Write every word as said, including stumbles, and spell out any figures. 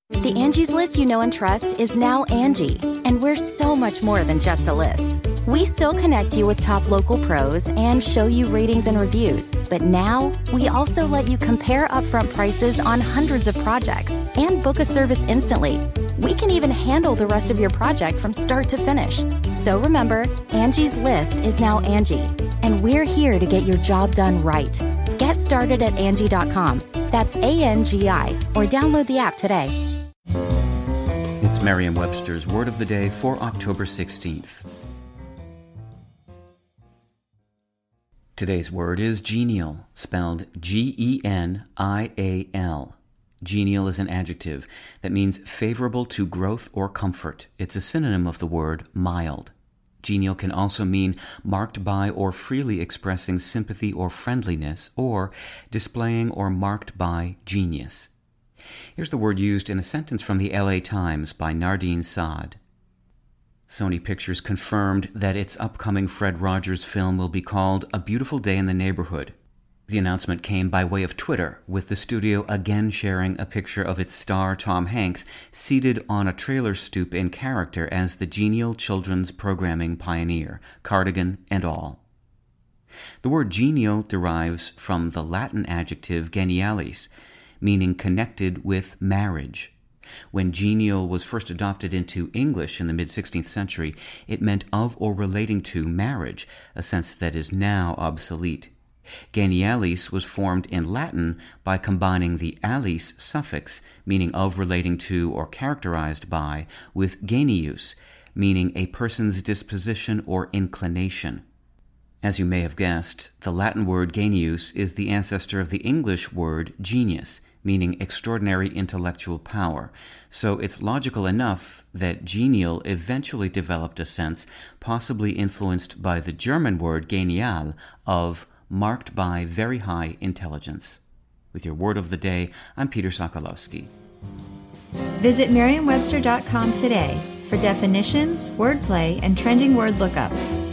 The Angie's List you know and trust is now Angie, and we're so much more than just a list. We still connect you with top local pros and show you ratings and reviews, but now we also let you compare upfront prices on hundreds of projects and book a service instantly. We can even handle the rest of your project from start to finish. So remember, Angie's List is now Angie, and we're here to get your job done right. Get started at Angie dot com. That's A N G I, or download the app today. It's Merriam-Webster's Word of the Day for October sixteenth. Today's word is genial, spelled G E N I A L. Genial is an adjective that means favorable to growth or comfort. It's a synonym of the word mild. Genial can also mean marked by or freely expressing sympathy or friendliness, or displaying or marked by genius. Here's the word used in a sentence from the L A Times by Nardine Saad. Sony Pictures confirmed that its upcoming Fred Rogers film will be called A Beautiful Day in the Neighborhood. The announcement came by way of Twitter, with the studio again sharing a picture of its star Tom Hanks seated on a trailer stoop in character as the genial children's programming pioneer, cardigan and all. The word genial derives from the Latin adjective genialis, meaning connected with marriage. When genial was first adopted into English in the mid-sixteenth century, it meant of or relating to marriage, a sense that is now obsolete. Genialis was formed in Latin by combining the alis suffix, meaning of relating to or characterized by, with genius, meaning a person's disposition or inclination. As you may have guessed, the Latin word genius is the ancestor of the English word genius, meaning extraordinary intellectual power, so it's logical enough that genial eventually developed a sense, possibly influenced by the German word genial, of marked by very high intelligence. With your word of the day, I'm Peter Sokolowski. Visit Merriam Webster dot com today for definitions, wordplay, and trending word lookups.